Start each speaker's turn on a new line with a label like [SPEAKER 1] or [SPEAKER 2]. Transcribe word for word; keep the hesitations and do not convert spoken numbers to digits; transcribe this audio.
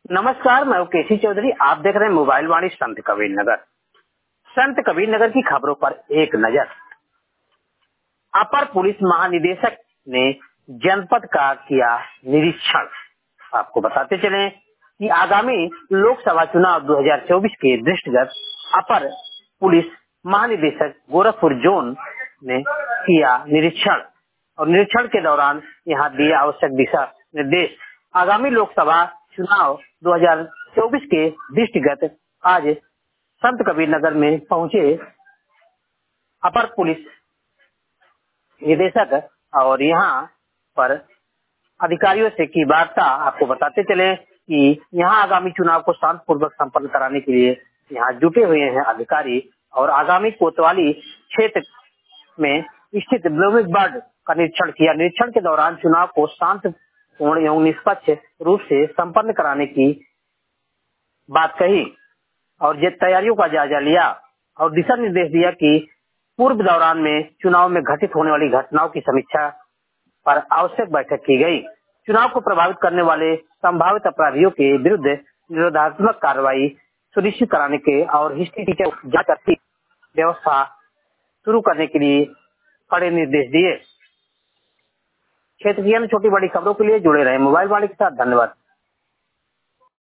[SPEAKER 1] नमस्कार, मैं केसी चौधरी। आप देख रहे हैं मोबाइल वाणी संत कबीर नगर। संत कबीर नगर की खबरों पर एक नजर। अपर पुलिस महानिदेशक ने जनपद का किया निरीक्षण। आपको बताते चले कि आगामी लोकसभा चुनाव दो हज़ार चौबीस के दृष्टिगत अपर पुलिस महानिदेशक गोरखपुर जोन ने किया निरीक्षण और निरीक्षण के दौरान यहाँ दिए आवश्यक दिशा निर्देश। आगामी लोकसभा चुनाव दो हज़ार चौबीस के दृष्टिगत आज संत कबीर नगर में पहुंचे अपर पुलिस निदेशक और यहाँ पर अधिकारियों से की वार्ता। आपको बताते चले कि यहाँ आगामी चुनाव को शांतिपूर्वक संपन्न कराने के लिए यहाँ जुटे हुए हैं अधिकारी और आगामी कोतवाली क्षेत्र में स्थित ब्लूमिंग बर्ड का निरीक्षण किया। निरीक्षण के दौरान चुनाव को शांतिपूर्ण एवं निष्पक्ष रूप से संपन्न कराने की बात कही और ये तैयारियों का जायजा लिया और दिशा निर्देश दिया कि पूर्व दौरान में चुनाव में घटित होने वाली घटनाओं की समीक्षा पर आवश्यक बैठक की गई। चुनाव को प्रभावित करने वाले संभावित अपराधियों के विरुद्ध निरोधात्मक कार्रवाई सुनिश्चित कराने के और स्थिति की जांच करती व्यवस्था शुरू करने के लिए कड़े निर्देश दिए। क्षेत्र की अन्य छोटी बड़ी खबरों के लिए जुड़े रहे मोबाइल वाणी के साथ। धन्यवाद।